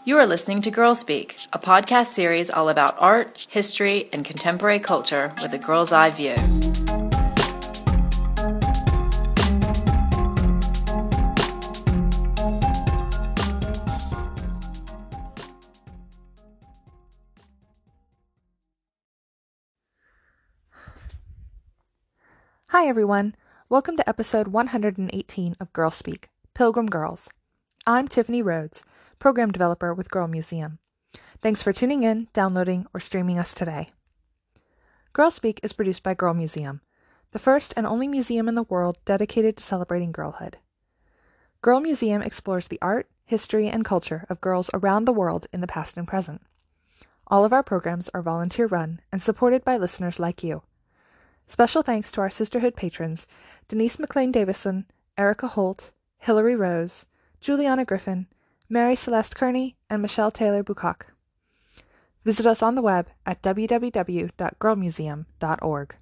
You are listening to Girl Speak, a podcast series all about art, history, and contemporary culture with a girl's eye view. Hi everyone, welcome to episode 118 of Girl Speak, Pilgrim Girls. I'm Tiffany Rhodes, program developer with Girl Museum. Thanks for tuning in, downloading, or streaming us today. Girl Speak is produced by Girl Museum, the first and only museum in the world dedicated to celebrating girlhood. Girl Museum explores the art, history, and culture of girls around the world in the past and present. All of our programs are volunteer-run and supported by listeners like you. Special thanks to our sisterhood patrons, Denise McLean Davison, Erica Holt, Hillary Rose, Juliana Griffin, Mary Celeste Kearney, and Michelle Taylor Bucock. Visit us on the web at www.girlmuseum.org.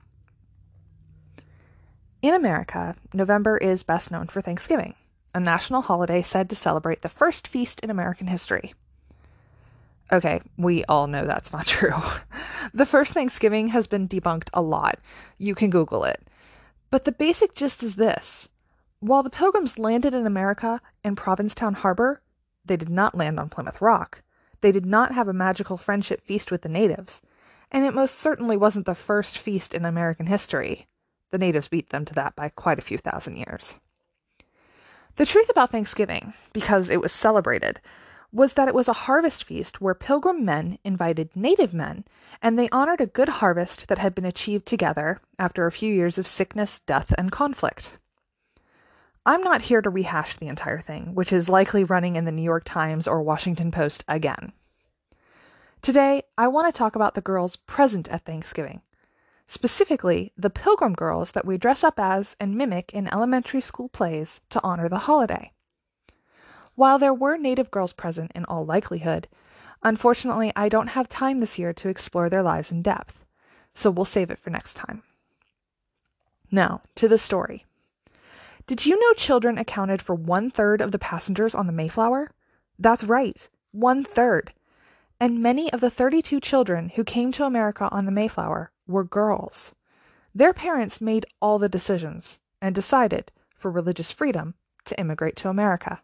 In America, November is best known for Thanksgiving, a national holiday said to celebrate the first feast in American history. Okay, we all know that's not true. The first Thanksgiving has been debunked a lot. You can Google it. But the basic gist is this. While the Pilgrims landed in America in Provincetown Harbor, they did not land on Plymouth Rock. They did not have a magical friendship feast with the natives. And it most certainly wasn't the first feast in American history. The natives beat them to that by quite a few thousand years. The truth about Thanksgiving, because it was celebrated, was that it was a harvest feast where Pilgrim men invited native men, and they honored a good harvest that had been achieved together after a few years of sickness, death, and conflict. I'm not here to rehash the entire thing, which is likely running in the New York Times or Washington Post again. Today, I want to talk about the girls present at Thanksgiving, specifically the Pilgrim girls that we dress up as and mimic in elementary school plays to honor the holiday. While there were native girls present in all likelihood, unfortunately I don't have time this year to explore their lives in depth, so we'll save it for next time. Now, to the story. Did you know children accounted for 1/3 of the passengers on the Mayflower? That's right, 1/3. And many of the 32 children who came to America on the Mayflower were girls. Their parents made all the decisions and decided, for religious freedom, to immigrate to America.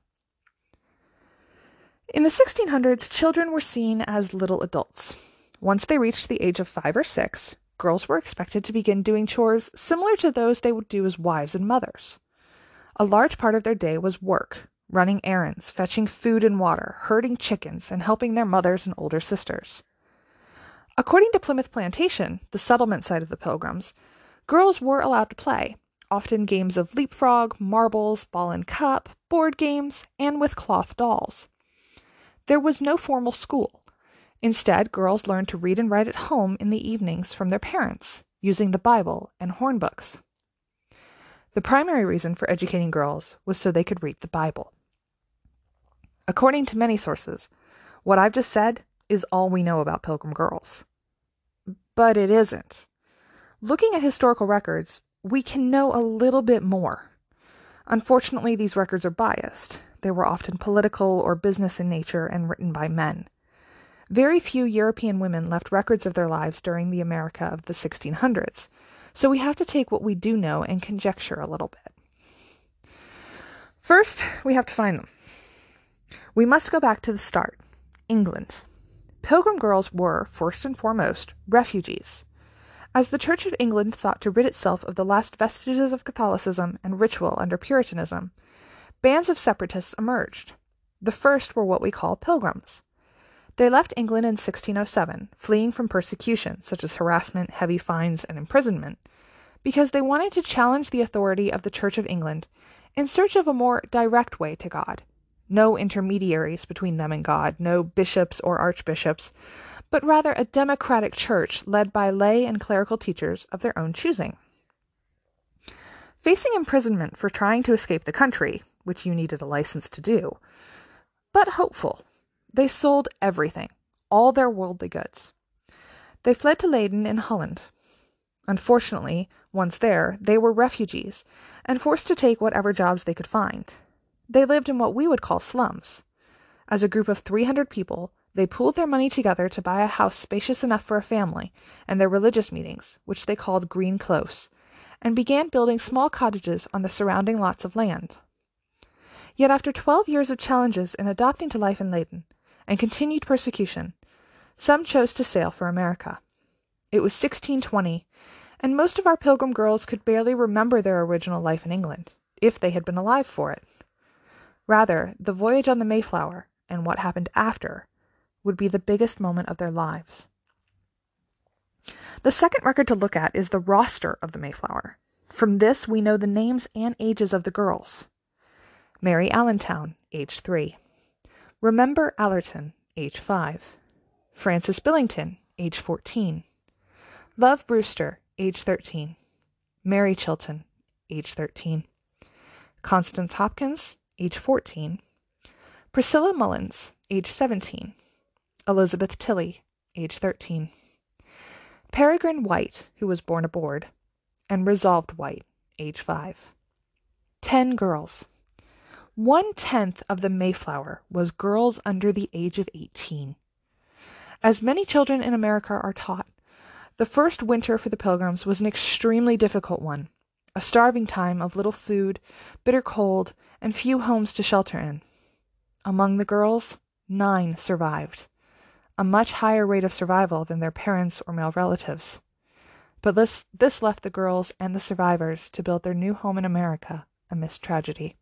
In the 1600s, children were seen as little adults. Once they reached the age of 5 or 6, girls were expected to begin doing chores similar to those they would do as wives and mothers. A large part of their day was work, running errands, fetching food and water, herding chickens, and helping their mothers and older sisters. According to Plymouth Plantation, the settlement site of the Pilgrims, girls were allowed to play, often games of leapfrog, marbles, ball and cup, board games, and with cloth dolls. There was no formal school. Instead, girls learned to read and write at home in the evenings from their parents, using the Bible and hornbooks. The primary reason for educating girls was so they could read the Bible. According to many sources, what I've just said is all we know about Pilgrim girls. But it isn't. Looking at historical records, we can know a little bit more. Unfortunately, these records are biased. They were often political or business in nature and written by men. Very few European women left records of their lives during the America of the 1600s, so we have to take what we do know and conjecture a little bit. First, we have to find them. We must go back to the start, England. Pilgrim girls were, first and foremost, refugees. As the Church of England sought to rid itself of the last vestiges of Catholicism and ritual under Puritanism, bands of separatists emerged. The first were what we call pilgrims. They left England in 1607, fleeing from persecution, such as harassment, heavy fines, and imprisonment, because they wanted to challenge the authority of the Church of England in search of a more direct way to God. No intermediaries between them and God, no bishops or archbishops, but rather a democratic church led by lay and clerical teachers of their own choosing. Facing imprisonment for trying to escape the country, which you needed a license to do, but hopeful, they sold everything, all their worldly goods. They fled to Leyden in Holland. Unfortunately, once there, they were refugees and forced to take whatever jobs they could find. They lived in what we would call slums. As a group of 300 people, they pooled their money together to buy a house spacious enough for a family and their religious meetings, which they called Green Close, and began building small cottages on the surrounding lots of land. Yet after 12 years of challenges in adapting to life in Leyden and continued persecution, some chose to sail for America. It was 1620, and most of our Pilgrim girls could barely remember their original life in England, if they had been alive for it. Rather, the voyage on the Mayflower, and what happened after, would be the biggest moment of their lives. The second record to look at is the roster of the Mayflower. From this, we know the names and ages of the girls. Mary Allentown, age 3. Remember Allerton, age 5. Frances Billington, age 14. Love Brewster, age 13. Mary Chilton, age 13. Constance Hopkins, age 14. Priscilla Mullins, age 17. Elizabeth Tilley, age 13. Peregrine White, who was born aboard, and Resolved White, age 5. 10 girls. 1/10 of the Mayflower was girls under the age of 18. As many children in America are taught, the first winter for the Pilgrims was an extremely difficult one, a starving time of little food, bitter cold, and few homes to shelter in. Among the girls, 9 survived, a much higher rate of survival than their parents or male relatives. But this left the girls and the survivors to build their new home in America amidst tragedy.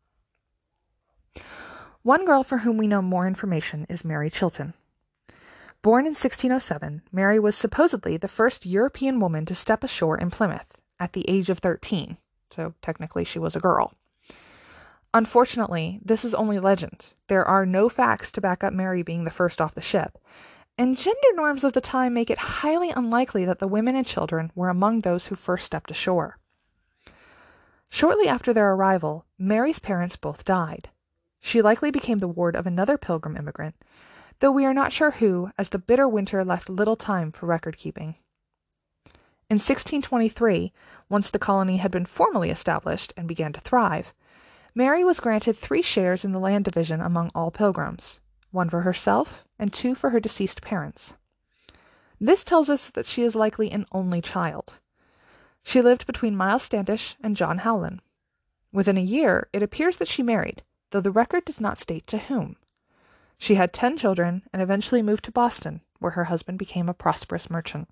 One girl for whom we know more information is Mary Chilton. Born in 1607, Mary was supposedly the first European woman to step ashore in Plymouth at the age of 13, so technically she was a girl. Unfortunately, this is only legend. There are no facts to back up Mary being the first off the ship, and gender norms of the time make it highly unlikely that the women and children were among those who first stepped ashore. Shortly after their arrival, Mary's parents both died. She likely became the ward of another Pilgrim immigrant, though we are not sure who, as the bitter winter left little time for record-keeping. In 1623, once the colony had been formally established and began to thrive, Mary was granted 3 shares in the land division among all Pilgrims, 1 for herself and 2 for her deceased parents. This tells us that she is likely an only child. She lived between Miles Standish and John Howland. Within a year, it appears that she married, though the record does not state to whom. She had 10 children and eventually moved to Boston, where her husband became a prosperous merchant.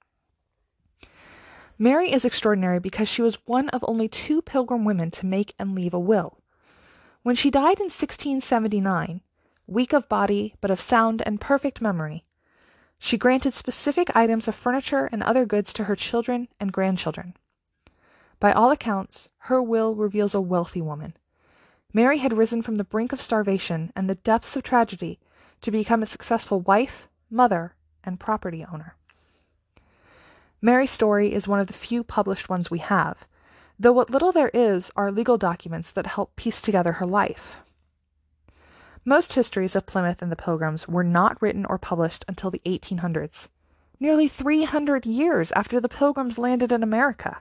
Mary is extraordinary because she was one of only 2 Pilgrim women to make and leave a will. When she died in 1679, weak of body but of sound and perfect memory, she granted specific items of furniture and other goods to her children and grandchildren. By all accounts, her will reveals a wealthy woman. Mary had risen from the brink of starvation and the depths of tragedy to become a successful wife, mother, and property owner. Mary's story is one of the few published ones we have, though what little there is are legal documents that help piece together her life. Most histories of Plymouth and the Pilgrims were not written or published until the 1800s, nearly 300 years after the Pilgrims landed in America.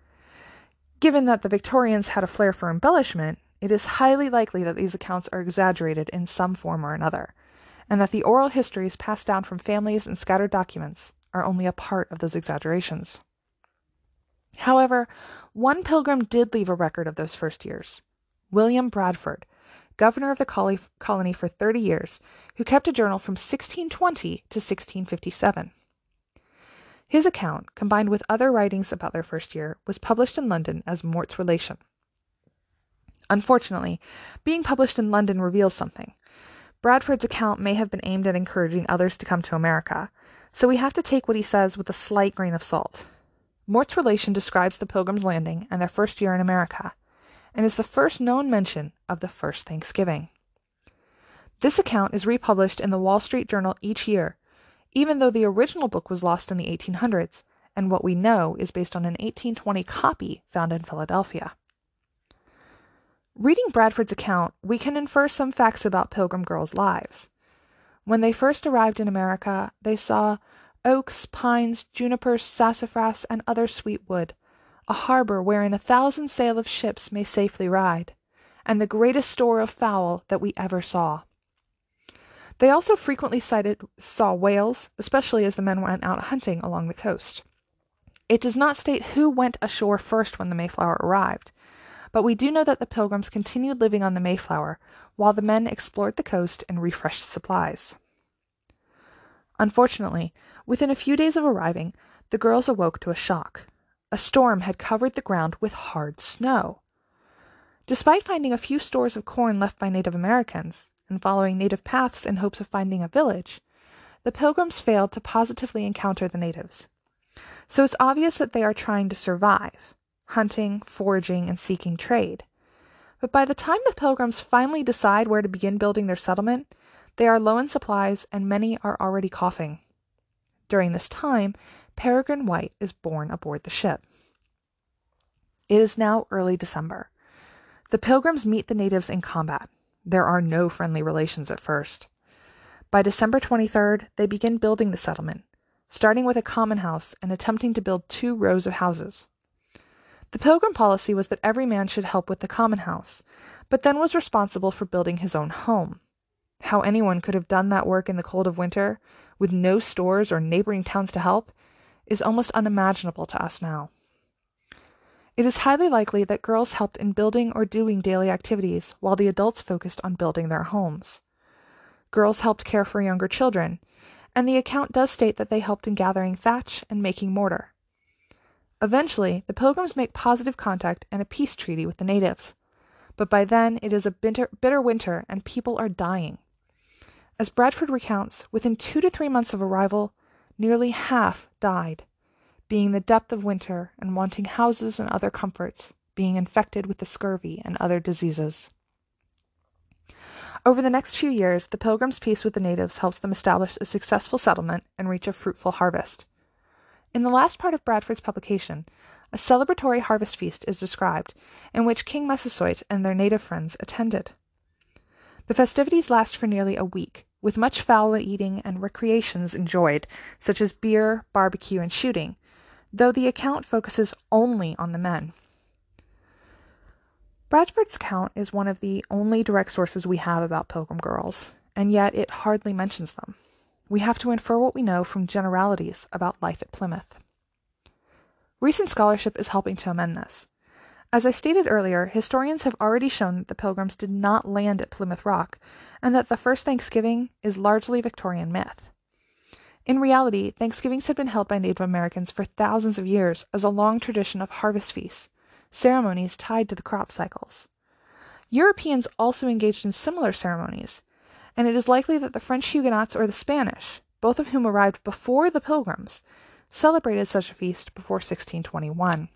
Given that the Victorians had a flair for embellishment, it is highly likely that these accounts are exaggerated in some form or another, and that the oral histories passed down from families and scattered documents are only a part of those exaggerations. However, one Pilgrim did leave a record of those first years, William Bradford, governor of the colony for 30 years, who kept a journal from 1620 to 1657. His account, combined with other writings about their first year, was published in London as Mort's Relation. Unfortunately, being published in London reveals something. Bradford's account may have been aimed at encouraging others to come to America, so we have to take what he says with a slight grain of salt. Mort's Relation describes the Pilgrims' landing and their first year in America, and is the first known mention of the first Thanksgiving. This account is republished in the Wall Street Journal each year, even though the original book was lost in the 1800s, and what we know is based on an 1820 copy found in Philadelphia. Reading Bradford's account, we can infer some facts about Pilgrim girls' lives. When they first arrived in America, they saw oaks, pines, junipers, sassafras, and other sweet wood, a harbor wherein 1,000 sail of ships may safely ride, and the greatest store of fowl that we ever saw. They also frequently saw whales, especially as the men went out hunting along the coast. It does not state who went ashore first when the Mayflower arrived, but we do know that the Pilgrims continued living on the Mayflower while the men explored the coast and refreshed supplies. Unfortunately, within a few days of arriving, the girls awoke to a shock. A storm had covered the ground with hard snow. Despite finding a few stores of corn left by Native Americans and following native paths in hopes of finding a village, the Pilgrims failed to positively encounter the natives. So it's obvious that they are trying to survive, hunting, foraging, and seeking trade. But by the time the Pilgrims finally decide where to begin building their settlement, they are low in supplies and many are already coughing. During this time, Peregrine White is born aboard the ship. It is now early December. The Pilgrims meet the natives in combat. There are no friendly relations at first. By December 23rd, they begin building the settlement, starting with a common house and attempting to build 2 rows of houses. The Pilgrim policy was that every man should help with the common house, but then was responsible for building his own home. How anyone could have done that work in the cold of winter, with no stores or neighboring towns to help, is almost unimaginable to us now. It is highly likely that girls helped in building or doing daily activities while the adults focused on building their homes. Girls helped care for younger children, and the account does state that they helped in gathering thatch and making mortar. Eventually, the Pilgrims make positive contact and a peace treaty with the natives, but by then it is a bitter winter and people are dying. As Bradford recounts, within 2 to 3 months of arrival, nearly half died, being the depth of winter and wanting houses and other comforts, being infected with the scurvy and other diseases. Over the next few years, the Pilgrims' peace with the natives helps them establish a successful settlement and reach a fruitful harvest. In the last part of Bradford's publication, a celebratory harvest feast is described, in which King Massasoit and their native friends attended. The festivities last for nearly a week, with much fowl eating and recreations enjoyed, such as beer, barbecue, and shooting, though the account focuses only on the men. Bradford's account is one of the only direct sources we have about Pilgrim girls, and yet it hardly mentions them. We have to infer what we know from generalities about life at Plymouth. Recent scholarship is helping to amend this. As I stated earlier, historians have already shown that the Pilgrims did not land at Plymouth Rock, and that the first Thanksgiving is largely Victorian myth. In reality, Thanksgivings had been held by Native Americans for thousands of years as a long tradition of harvest feasts, ceremonies tied to the crop cycles. Europeans also engaged in similar ceremonies, and it is likely that the French Huguenots or the Spanish, both of whom arrived before the Pilgrims, celebrated such a feast before 1621.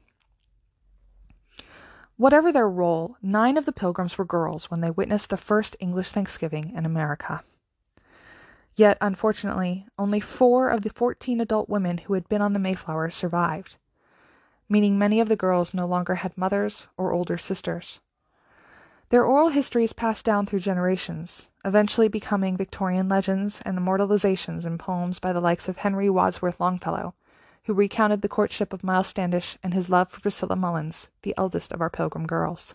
Whatever their role, 9 of the Pilgrims were girls when they witnessed the first English Thanksgiving in America. Yet, unfortunately, only 4 of the 14 adult women who had been on the Mayflower survived, meaning many of the girls no longer had mothers or older sisters. Their oral histories passed down through generations, eventually becoming Victorian legends and immortalizations in poems by the likes of Henry Wadsworth Longfellow, who recounted the courtship of Miles Standish and his love for Priscilla Mullins, the eldest of our Pilgrim girls.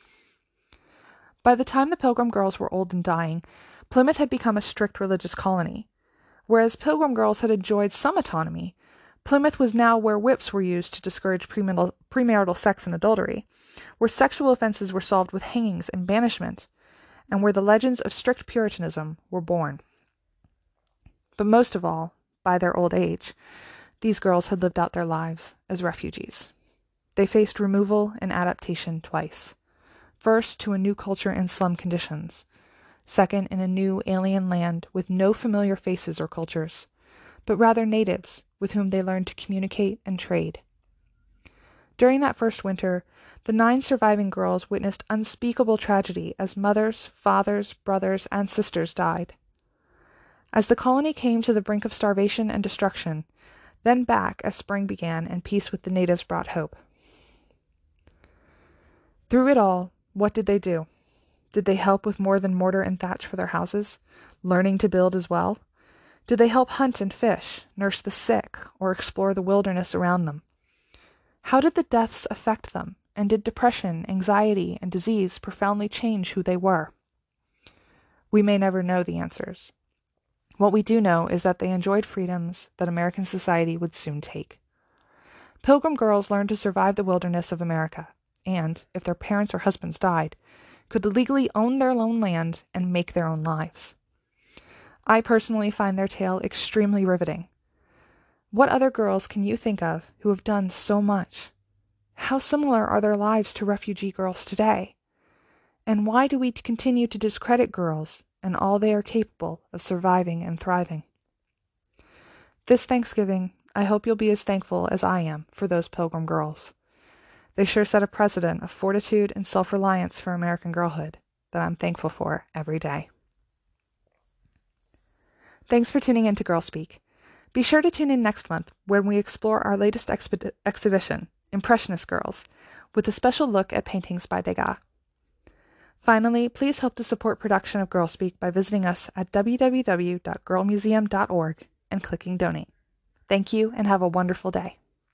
By the time the Pilgrim girls were old and dying, Plymouth had become a strict religious colony. Whereas Pilgrim girls had enjoyed some autonomy, Plymouth was now where whips were used to discourage premarital sex and adultery, where sexual offenses were solved with hangings and banishment, and where the legends of strict Puritanism were born. But most of all, by their old age, these girls had lived out their lives as refugees. They faced removal and adaptation twice. First, to a new culture and slum conditions. Second, in a new alien land with no familiar faces or cultures, but rather natives with whom they learned to communicate and trade. During that first winter, the 9 surviving girls witnessed unspeakable tragedy as mothers, fathers, brothers, and sisters died. As the colony came to the brink of starvation and destruction, then back as spring began and peace with the natives brought hope. Through it all, what did they do? Did they help with more than mortar and thatch for their houses, learning to build as well? Did they help hunt and fish, nurse the sick, or explore the wilderness around them? How did the deaths affect them, and did depression, anxiety, and disease profoundly change who they were? We may never know the answers, What we do know is that they enjoyed freedoms that American society would soon take. Pilgrim girls learned to survive the wilderness of America, and, if their parents or husbands died, could legally own their own land and make their own lives. I personally find their tale extremely riveting. What other girls can you think of who have done so much? How similar are their lives to refugee girls today? And why do we continue to discredit girls and all they are capable of surviving and thriving? This Thanksgiving, I hope you'll be as thankful as I am for those Pilgrim girls. They sure set a precedent of fortitude and self-reliance for American girlhood that I'm thankful for every day. Thanks for tuning in to Girl Speak. Be sure to tune in next month when we explore our latest exhibition, Impressionist Girls, with a special look at paintings by Degas. Finally, please help to support production of Girl Speak by visiting us at www.girlmuseum.org and clicking donate. Thank you and have a wonderful day.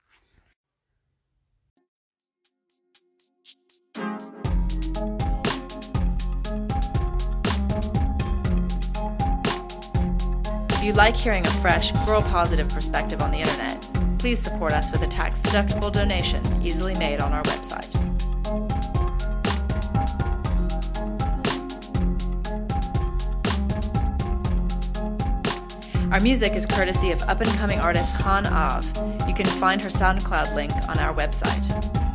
If you like hearing a fresh, girl-positive perspective on the internet, please support us with a tax-deductible donation easily made on our website. Our music is courtesy of up-and-coming artist Han Av. You can find her SoundCloud link on our website.